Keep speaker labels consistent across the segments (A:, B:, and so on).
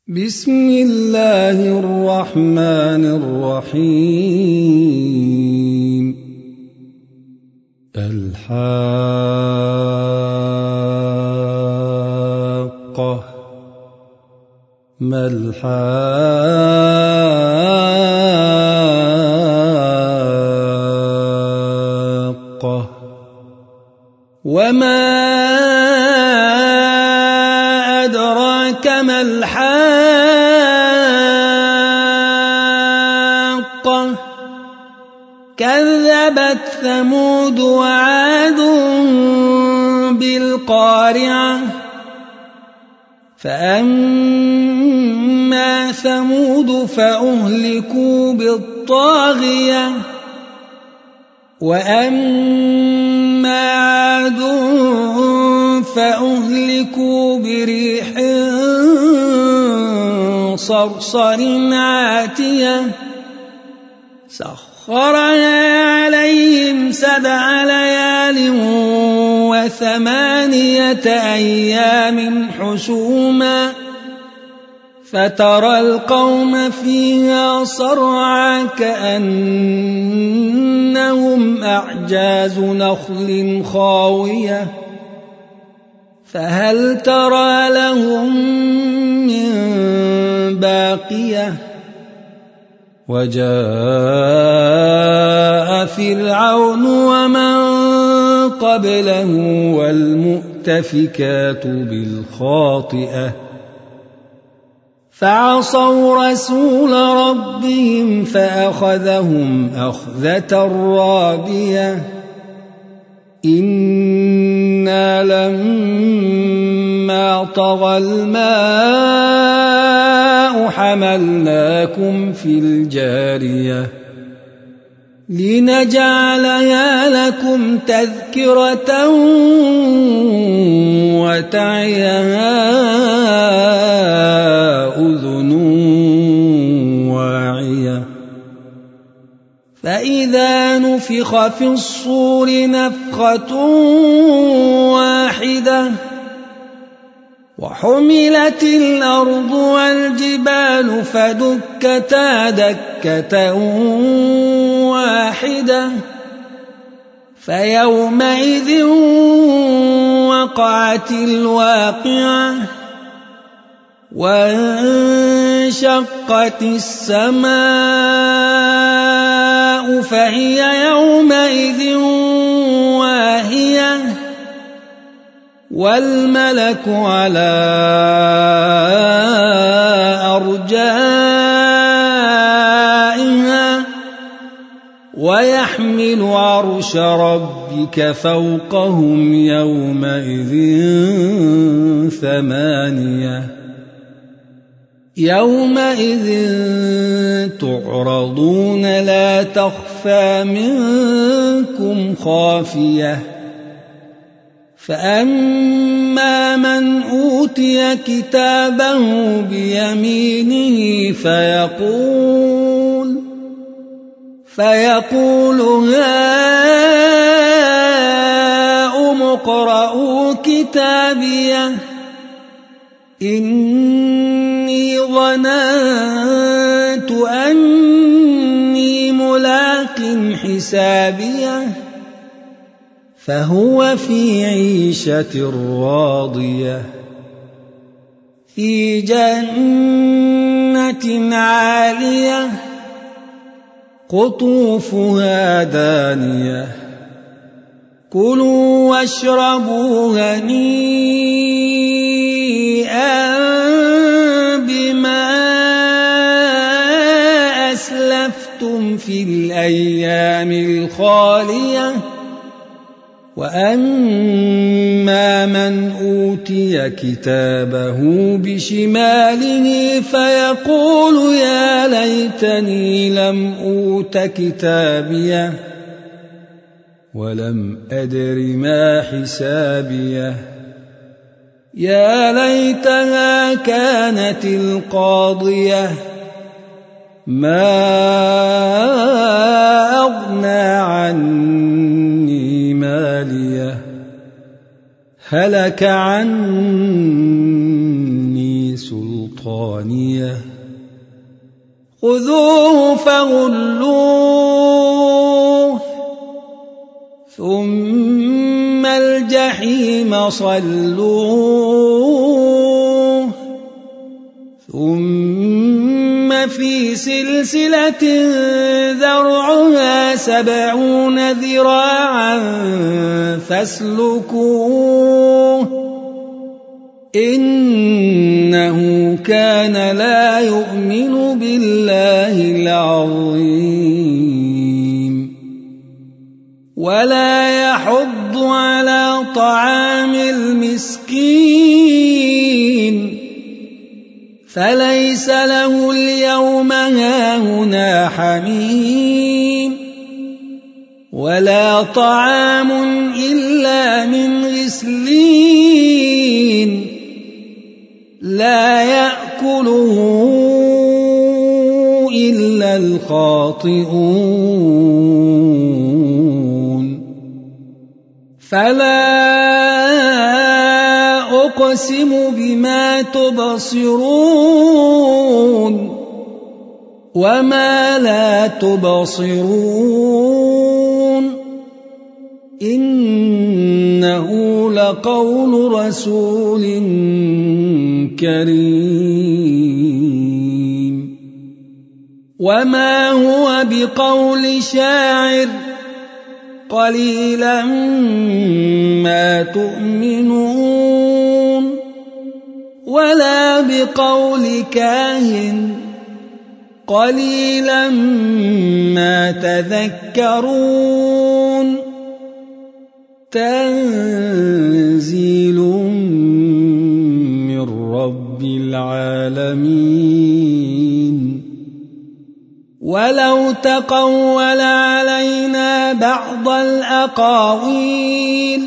A: بسم الله الرحمن الرحيم. الحاقة ما الحاقة وما أدراك ما الحاقة كذبت ثمود وعاد بالقارعة فأما ثمود فأهلكوا بالطاغية وأما عاد فأهلكوا بريح صرصر عاتية سخرها عليهم 7 ليال و8 أيام حسوما فترى القوم فيها صرعى كأنهم أعجاز نخل خاوية فهل ترى لهم من باقية وجاء فرعون ومن قبله والمؤتفكات بالخاطئة فعصوا رسول ربهم فأخذهم أخذة رابية إنا لما طغى الماء حملناكم في الجارية لنجعلها لكم تذكرة وتعيها أذن واعية فإذا نفخ في الصور نفخة واحدة وحملت الأرض والجبال فدكتا دكة واحدة فيومئذ وقعت الواقعة وانشقت السماء فهي يومئذ واهية والملك على أرجائها ويحمل عرش ربك فوقهم يومئذ 8 يومئذ تعرضون لا تخفى منكم خافية فأما من أوتي كتابه بيمينه فيقول هاؤم اقرءوا كتابيه إني ظننت أني ملاق حسابيه فهو في عيشة راضية في جنة عالية قطوفها دانية كلوا واشربوا هنيئا بما أسلفتم في الأيام الخالية وأما من أوتي كتابه بشماله فيقول يا ليتني لم أوت كتابيه ولم أدر ما حسابيه يا ليتها كانت القاضية ما أغنى عني ماليه هلك عني سلطانيه طانية خذوه فغلوه ثم الجحيم صلوه ثم في سلسلة ذرعها 70 ذراعا فاسلكوه إنه كان لا يؤمن بالله العظيم ولا يحض على طعام المسكين فليس له اليوم هاهنا حميم ولا طعام إلا من غسلين لا يأكله إلا الخاطئون فلا أقسم بما تبصرون وما لا تبصرون إنه لقول رسول كريم وما هو بقول شاعر قليلا ما تؤمنون ولا بقول كاهن قليلا ما تذكرون تنزيل من رب العالمين ولو تقول علينا بعض الأقاويل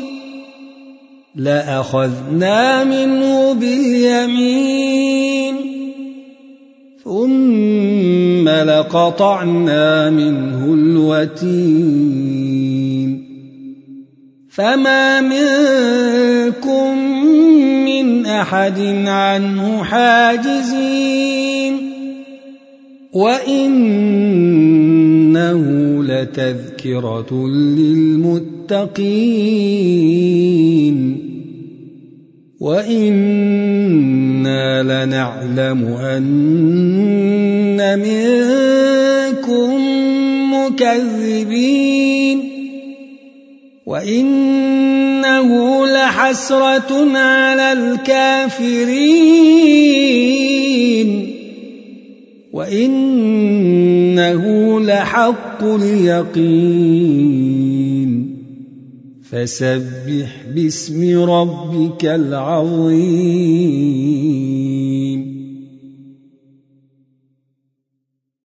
A: لأخذنا منه باليمين ثم لقطعنا منه الوتين فما منكم من أحد عنه حاجزين وإنه لتذكرة للمتقين وإنا لنعلم أن منكم مكذبين وإنه لحسرة على الكافرين وإنه لحق اليقين فسبح باسم ربك العظيم